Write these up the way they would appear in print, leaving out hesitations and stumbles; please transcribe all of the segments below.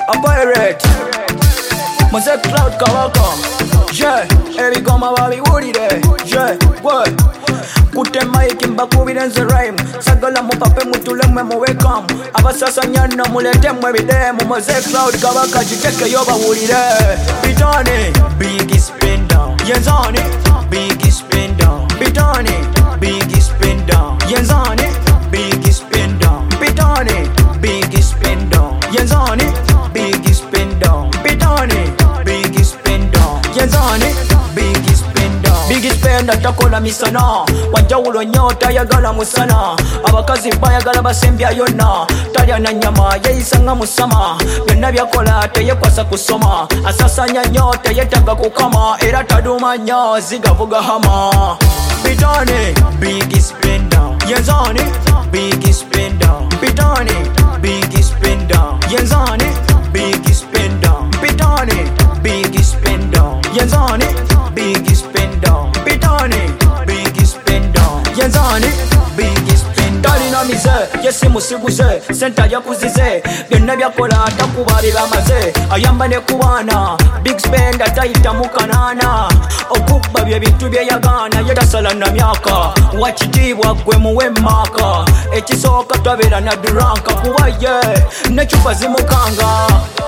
a pirate. Mose Cloud Kawaka. Yeah, ebigoma babiwulire. Yeah, what? Kute Mike mbakubire nze rhyme. Sagala mupape mutuleme muwekamu. Abasasanya no mulete mwebidemu. Mose Cloud Kawaka jiteke yo bawulire. Bitani, big spender. Yenzani, big spender. Bitani, big spender. Yenzani, big spender. Bitani, big spender. Yenzani, big spender. Bitani, big spender. Yenzani, big spender. Big spender takola misana. Wanjawulo nyota yagala musana. Abakazi bayagala basembya yonna. Talya na nyama yeyisanga musama. Byonna byakola teyekwasa kusoma. Asasanya nyota yetaga kukama. Era taduma nnyo zigavuga hama. Bitani, big spender. Yenzani, big spender. Bitani, big spender. Yenzani, big spender. Bitani, big spender. Yenzani, big spender. Bitani, big spender. Yenzani, big spender. Talina mize, yesi musiguze. Senta yakuzize, byonna byakola takuba bibamaze. Ayamba ne kubana, big spender tayita mukanana. Okubba bye bintu bye yagana yetasala na myaka. Wakitibwa gwe muwe maka. Ekisooka twabera na duranka kuba ye nekyupa zimukanga.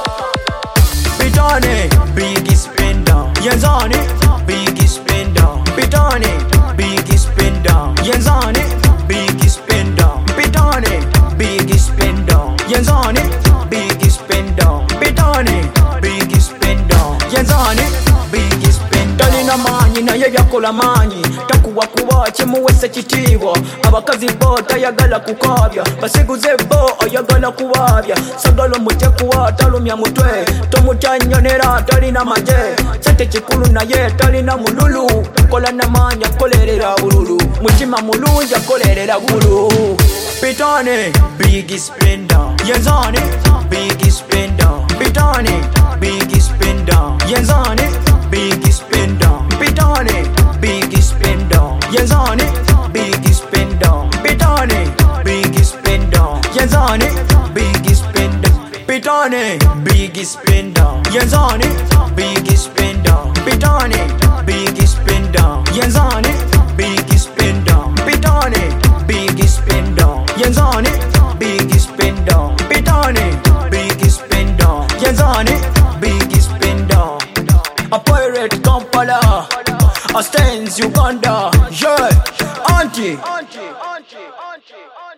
Bitani, big spender. Yenzani, big spender. Bitani, big spender. Yenzani, big spender. Bitani, big spender. Yenzani, big spender. Bitani, big spender. Yenzani, big spender. Talina manyi naye byakola manyi. Takuwa kuba kimuwese kitiibwa. Abakazi bo tayagala kukabya. Basiguze bo ayagala kubabya. Sagala omutekuwa talumya mutwe. Tomutanyonera talina maje. Sente kikulu naye talina mululu. Kola namanyi akolerera bululu. Mutima mulungi akolerera gulu. Bitani, big spender. Yenzani, big spender. Bitani, big spender. Yenzani, big spender. Bitani, big spender. Yenzani, big spender. Bitani, big spender. Yenzani, big spender. Bitani, big spender. Yenzani, big spender. Bitani, big spender. Yenzani, big spender. Bitani, big spender. Yenzani, big spender. Bitani, big spender. Yenzani, big spender. A pirate Kampala, a Stains Uganda. Yeah, auntie.